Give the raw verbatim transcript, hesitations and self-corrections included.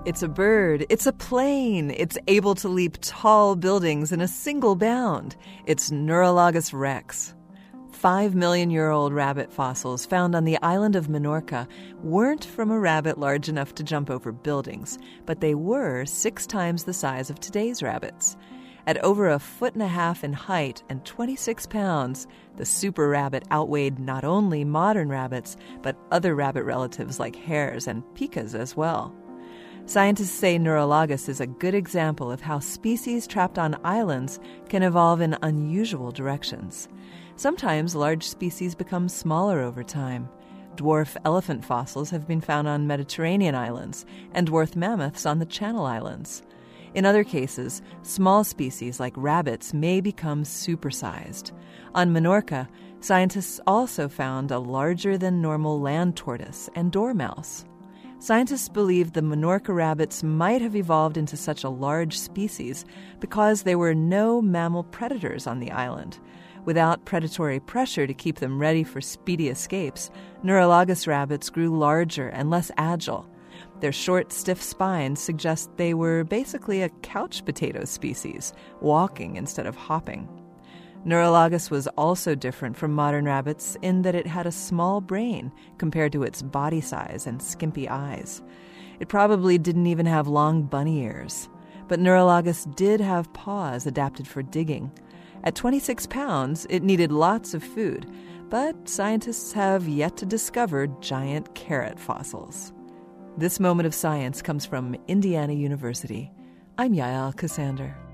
It's a bird. It's a plane. It's able to leap tall buildings in a single bound. It's Neurologus rex. Five million year old rabbit fossils found on the island of Minorca weren't from a rabbit large enough to jump over buildings, but they were six times the size of today's rabbits. At over a foot and a half in height and twenty-six pounds, the super rabbit outweighed not only modern rabbits, but other rabbit relatives like hares and pikas as well. Scientists say Neurologus is a good example of how species trapped on islands can evolve in unusual directions. Sometimes large species become smaller over time. Dwarf elephant fossils have been found on Mediterranean islands and dwarf mammoths on the Channel Islands. In other cases, small species like rabbits may become supersized. On Minorca, scientists also found a larger-than-normal land tortoise and dormouse. Scientists believe the Minorca rabbits might have evolved into such a large species because there were no mammal predators on the island. Without predatory pressure to keep them ready for speedy escapes, Neurologus rabbits grew larger and less agile. Their short, stiff spines suggest they were basically a couch potato species, walking instead of hopping. Neurologus was also different from modern rabbits in that it had a small brain compared to its body size and skimpy eyes. It probably didn't even have long bunny ears. But Neurologus did have paws adapted for digging. At twenty-six pounds, it needed lots of food, but scientists have yet to discover giant carrot fossils. This moment of science comes from Indiana University. I'm Yael Ksander.